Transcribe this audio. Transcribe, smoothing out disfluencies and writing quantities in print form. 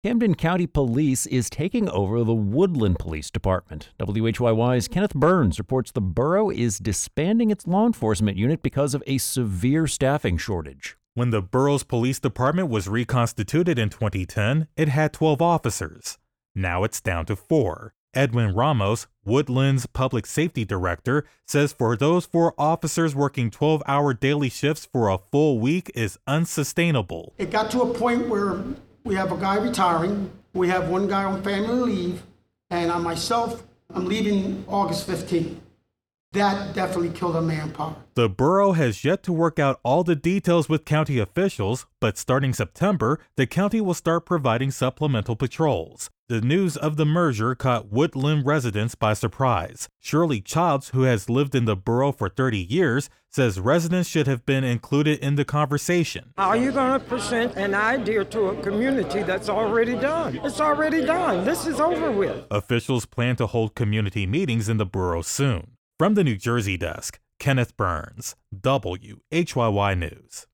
Camden County Police is taking over the Woodland Police Department. WHYY's Kenneth Burns reports the borough is disbanding its law enforcement unit because of a severe staffing shortage. When the borough's police department was reconstituted in 2010, it had 12 officers. Now it's down to 4. Edwin Ramos, Woodland's public safety director, says for those 4 officers working 12-hour daily shifts for a full week is unsustainable. It got to a point where we have a guy retiring, we have one guy on family leave, and I myself, I'm leaving August 15th. That definitely killed our manpower. The borough has yet to work out all the details with county officials, but starting September, the county will start providing supplemental patrols. The news of the merger caught Woodland residents by surprise. Shirley Childs, who has lived in the borough for 30 years, says residents should have been included in the conversation. How are you going to present an idea to a community that's already done? It's already done. This is over with. Officials plan to hold community meetings in the borough soon. From the New Jersey desk, Kenneth Burns, WHYY News.